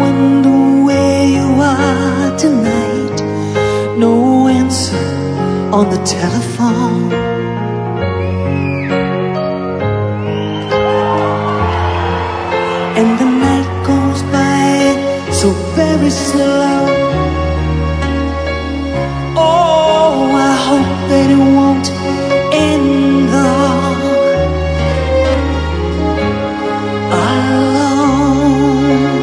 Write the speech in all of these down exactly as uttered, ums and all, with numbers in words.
wonder where you are tonight. No answer on the telephone. And the night goes by so very slow. Oh, I hope that it won't end though alone.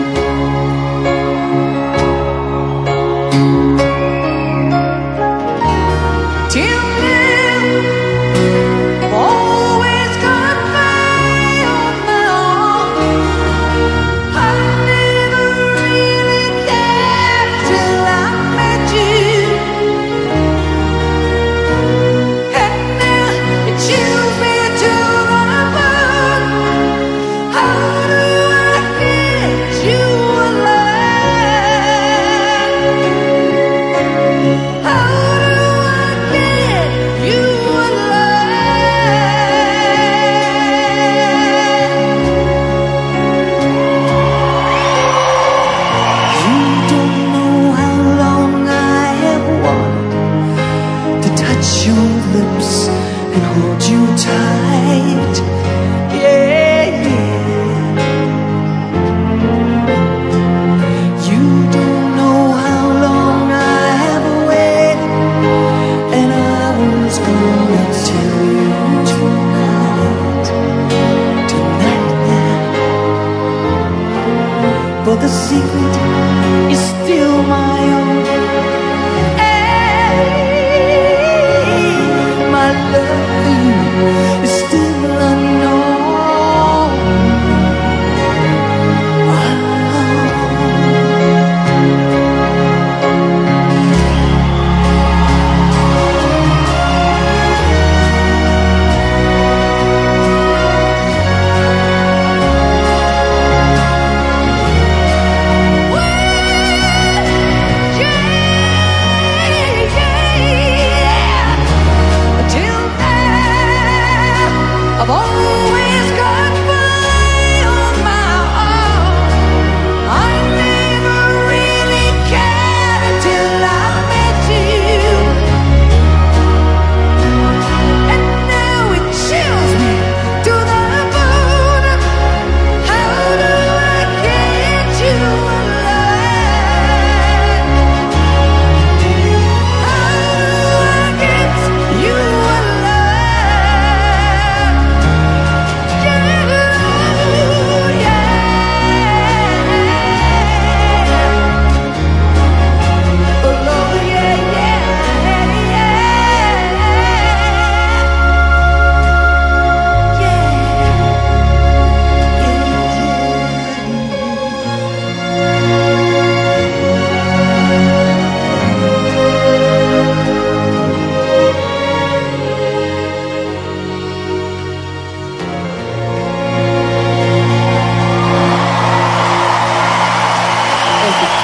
Till then, I've always got my on my own. I never really cared till I met you. And now it chills me to the bone. How do I get you alive? How do I get you alive? You don't know how long I have wanted to touch your lips and hold you tight. Yeah, yeah. You don't know how long I have waited, and I was gonna tell you tonight, tonight that, but the secret is still my own. Hey, my love for you is still unknown. Till then, I've always got my on my own. I never really cared until I met you. And now it chills me to the bone. How do I get you alive? How do I get you alive? Yeah, oh, yeah. Oh, Lord, yeah, yeah, yeah.